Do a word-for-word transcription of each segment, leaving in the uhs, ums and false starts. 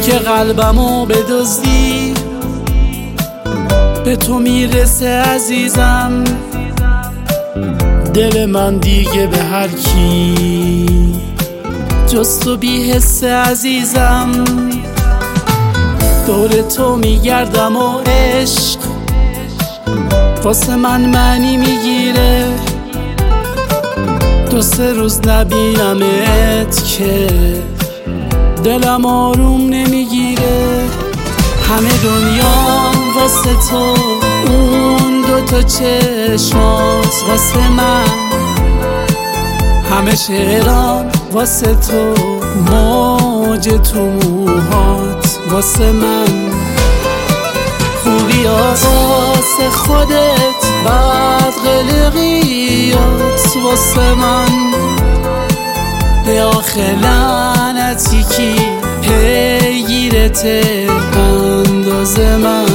که قلبمو بدزدی به تو میرسه عزیزم. دل من دیگه به هر کی جز تو بی حس عزیزم. دور تو میگردم و عشق واسه من معنی میگیره. دو سه روز نبینمت که دلم آروم نمیگیره. همه دنیا واسه تو، اون دوتا چشمات واسه من، همه شعرام واسه تو، موج تو موهات واسه من. خوبی واسه خودت، بعد قلقیات واسه من. به آخر لعنتی کی پیگیرته انداز من.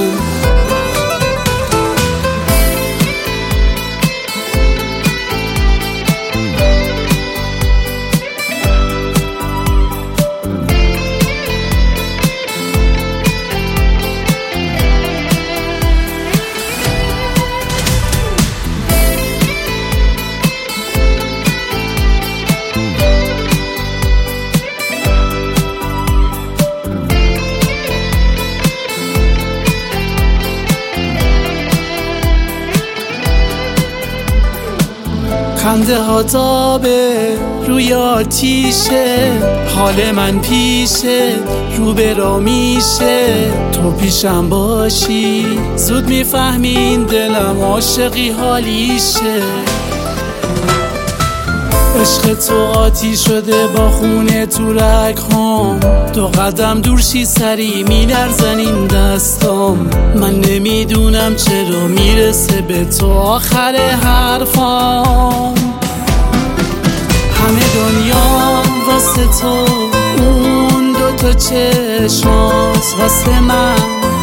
خنده ها تابه روی آتیشه، حال من پیشه رو برا میشه. تو پیشم باشی زود میفهمین دلم عاشقی حالیشه. عشق تو آتی شده با خونه تو رگ هم. دو قدم دور شی سری میلرزن این دستام. من نمیدونم چرا میرسه به تو آخر حرفام. همه دنیا واسه تو، اون دوتا چشمات واسه من،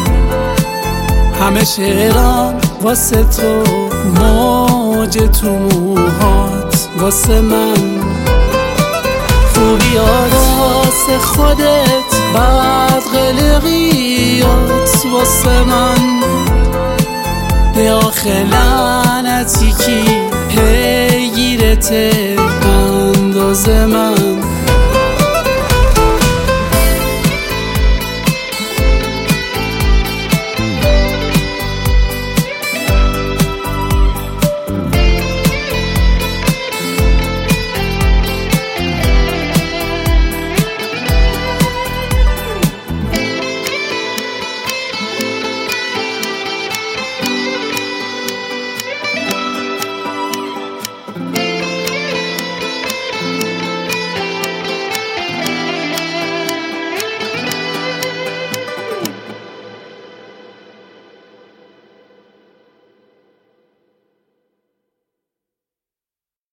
همه شعرام واسه تو، موج تو موهات واسه من. خوبی واسه خودت، بعد قلقیات واسه من. به آخر لعنتی کی پیگیرته انداز من.